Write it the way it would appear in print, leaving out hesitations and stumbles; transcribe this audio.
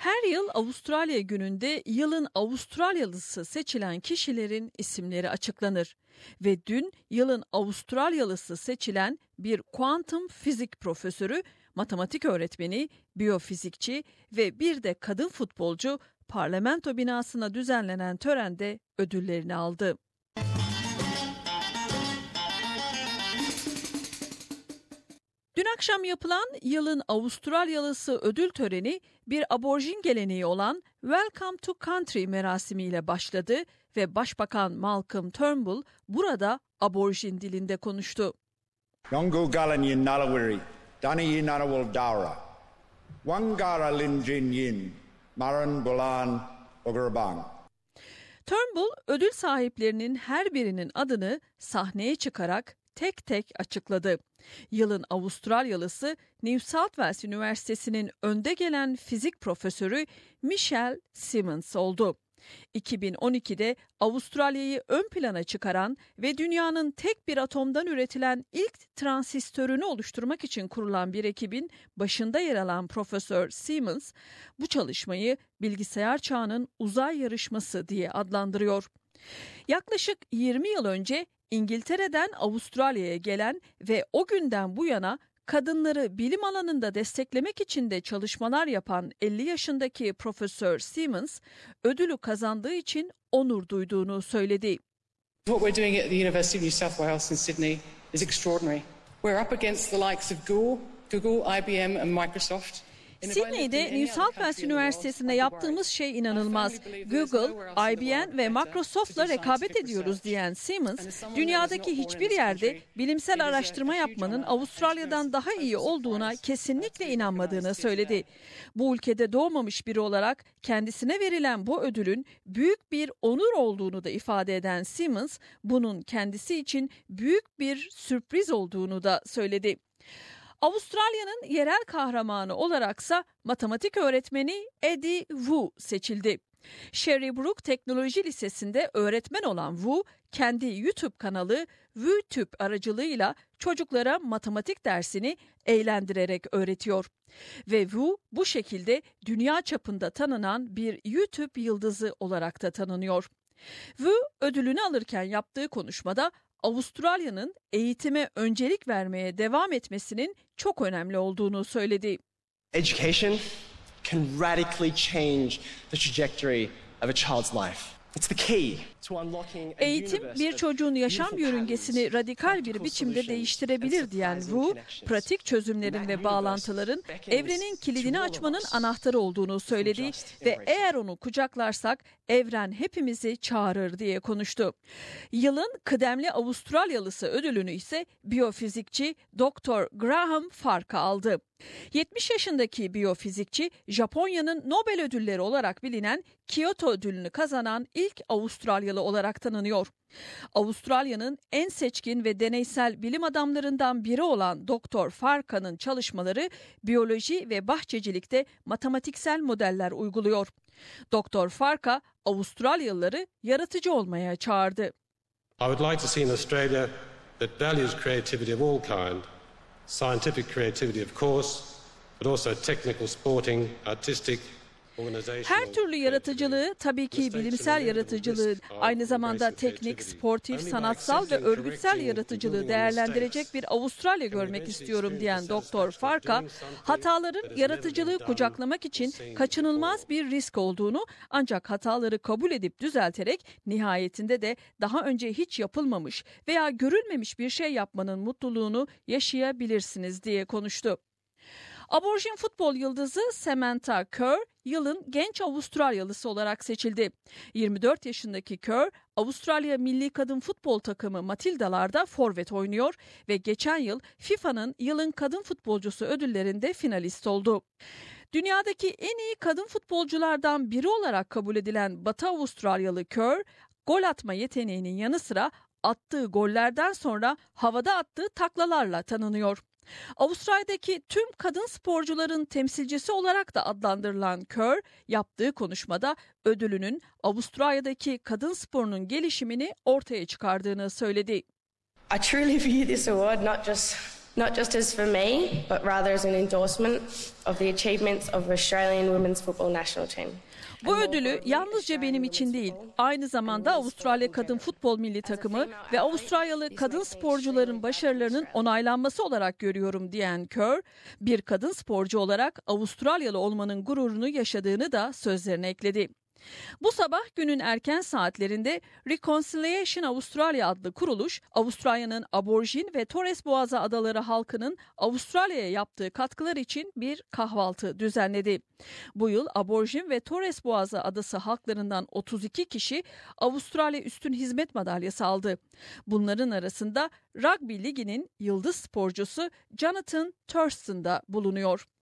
Her yıl Avustralya Günü'nde yılın Avustralyalısı seçilen kişilerin isimleri açıklanır. Ve dün yılın Avustralyalısı seçilen bir kuantum fizik profesörü, matematik öğretmeni, biyofizikçi ve bir de kadın futbolcu parlamento binasına düzenlenen törende ödüllerini aldı. Dün akşam yapılan yılın Avustralyalısı ödül töreni bir aborjin geleneği olan Welcome to Country merasimiyle başladı ve Başbakan Malcolm Turnbull burada aborjin dilinde konuştu. Yongu galan yin nalawiri, dani yin nanawal dawra, wangara linjin yin, maran bulan ogurabang. Turnbull ödül sahiplerinin her birinin adını sahneye çıkarak tek tek açıkladı. Yılın Avustralyalısı New South Wales Üniversitesi'nin önde gelen fizik profesörü Michelle Simmonds oldu. 2012'de Avustralya'yı ön plana çıkaran ve dünyanın tek bir atomdan üretilen ilk transistörünü oluşturmak için kurulan bir ekibin başında yer alan Profesör Simmonds, bu çalışmayı bilgisayar çağının uzay yarışması diye adlandırıyor. Yaklaşık 20 yıl önce İngiltere'den Avustralya'ya gelen ve o günden bu yana kadınları bilim alanında desteklemek için de çalışmalar yapan 50 yaşındaki Profesör Simmonds, ödülü kazandığı için onur duyduğunu söyledi. What we're doing at the University of New South Wales in Sydney is extraordinary. We're up against the likes of Google, IBM and Microsoft. Sydney'de New South Wales Üniversitesi'nde yaptığımız şey inanılmaz. Google, IBM ve Microsoft'la rekabet ediyoruz diyen Simmonds, dünyadaki hiçbir yerde bilimsel araştırma yapmanın Avustralya'dan daha iyi olduğuna kesinlikle inanmadığını söyledi. Bu ülkede doğmamış biri olarak kendisine verilen bu ödülün büyük bir onur olduğunu da ifade eden Simmonds, bunun kendisi için büyük bir sürpriz olduğunu da söyledi. Avustralya'nın yerel kahramanı olaraksa matematik öğretmeni Eddie Wu seçildi. Sherrybrook Teknoloji Lisesi'nde öğretmen olan Wu, kendi YouTube kanalı WuTube aracılığıyla çocuklara matematik dersini eğlendirerek öğretiyor. Ve Wu bu şekilde dünya çapında tanınan bir YouTube yıldızı olarak da tanınıyor. Wu ödülünü alırken yaptığı konuşmada Avustralya'nın eğitime öncelik vermeye devam etmesinin çok önemli olduğunu söyledi. Education can radically change the trajectory of a child's life. It's the key to unlocking a Eğitim bir çocuğun yaşam yörüngesini radikal bir biçimde değiştirebilir diyen Wu, pratik çözümlerin ve bağlantıların evrenin kilidini açmanın anahtarı olduğunu söyledi ve eğer onu kucaklarsak evren hepimizi çağırır diye konuştu. Yılın kıdemli Avustralyalısı ödülünü ise biyofizikçi Dr. Graham Farka aldı. 70 yaşındaki biyofizikçi, Japonya'nın Nobel ödülleri olarak bilinen Kyoto ödülünü kazanan ilk Avustralyalı olarak tanınıyor. Avustralya'nın en seçkin ve deneysel bilim adamlarından biri olan Dr. Farka'nın çalışmaları biyoloji ve bahçecilikte matematiksel modeller uyguluyor. Dr. Farka, Avustralyalıları yaratıcı olmaya çağırdı. I would like to see an Australia that values creativity of all kind, scientific creativity of course, but also technical, sporting, artistic, her türlü yaratıcılığı, tabii ki bilimsel yaratıcılığı, aynı zamanda teknik, sportif, sanatsal ve örgütsel yaratıcılığı değerlendirecek bir Avustralya görmek istiyorum diyen Dr. Farka, hataların yaratıcılığı kucaklamak için kaçınılmaz bir risk olduğunu, ancak hataları kabul edip düzelterek nihayetinde de daha önce hiç yapılmamış veya görülmemiş bir şey yapmanın mutluluğunu yaşayabilirsiniz diye konuştu. Aborjin futbol yıldızı Samantha Kerr, yılın genç Avustralyalısı olarak seçildi. 24 yaşındaki Kerr, Avustralya milli kadın futbol takımı Matilda'larda forvet oynuyor ve geçen yıl FIFA'nın yılın kadın futbolcusu ödüllerinde finalist oldu. Dünyadaki en iyi kadın futbolculardan biri olarak kabul edilen Batı Avustralyalı Kerr, gol atma yeteneğinin yanı sıra attığı gollerden sonra havada attığı taklalarla tanınıyor. Avustralya'daki tüm kadın sporcuların temsilcisi olarak da adlandırılan Kerr, yaptığı konuşmada ödülünün Avustralya'daki kadın sporunun gelişimini ortaya çıkardığını söyledi. I truly view this award not just as for me, but rather as an endorsement of the achievements of Australian Women's Football National Team. Bu ödülü yalnızca benim için değil, aynı zamanda Avustralya Kadın Futbol Milli Takımı ve Avustralyalı kadın sporcuların başarılarının onaylanması olarak görüyorum diyen Kerr, bir kadın sporcu olarak Avustralyalı olmanın gururunu yaşadığını da sözlerine ekledi. Bu sabah günün erken saatlerinde Reconciliation Australia adlı kuruluş, Avustralya'nın Aborjin ve Torres Boğazı adaları halkının Avustralya'ya yaptığı katkılar için bir kahvaltı düzenledi. Bu yıl Aborjin ve Torres Boğazı adası halklarından 32 kişi Avustralya Üstün Hizmet Madalyası aldı. Bunların arasında Rugby Ligi'nin yıldız sporcusu Jonathan Thurston da bulunuyor.